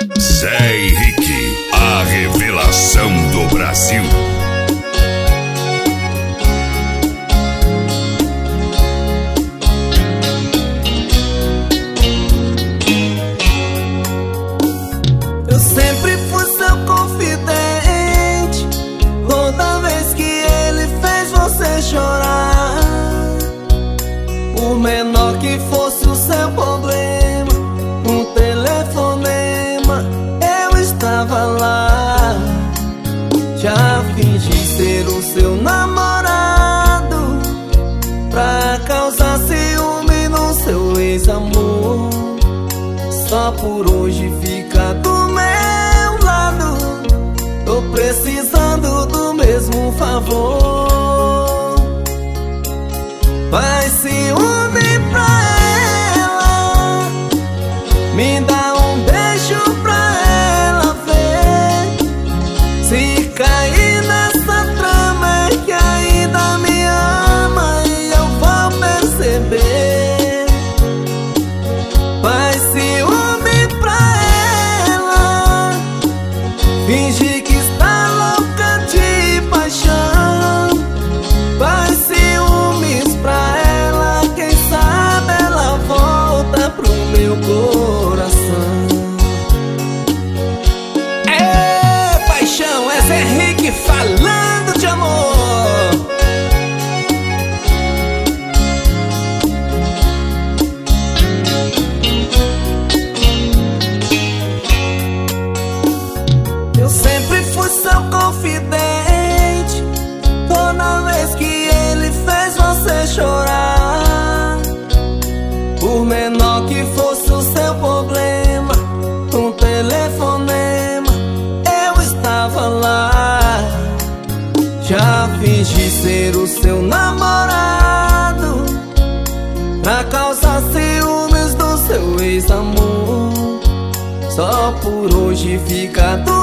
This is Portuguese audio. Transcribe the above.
Zé Henrique, a revelação do Brasil. Eu sempre fui seu confidente, toda vez que ele fez você chorar. Por menor que fosse o seu problema, um telefonema, eu estava lá. Já fingi ser o seu namorado, pra causar ciúme no seu ex-amor. Só por hoje fica do meu lado, tô precisando do mesmo favor. Faz ciúme pra ela, me dá um beijo pra ela ver. Se cair nessa trama é que ainda me ama e eu vou perceber. Faz ciúme pra ela, finge que está louca de paixão. Faz ciúmes pra ela, quem sabe ela volta pro meu coração. É paixão, é Zé Henrique falando de amor. Eu sempre fui seu confidente, toda vez que ele fez você chorar. Por menor que fosse o seu problema, um telefonema, eu estava lá. Já fingi ser o seu namorado, pra causar ciúmes do seu ex-amor. Só por hoje fica do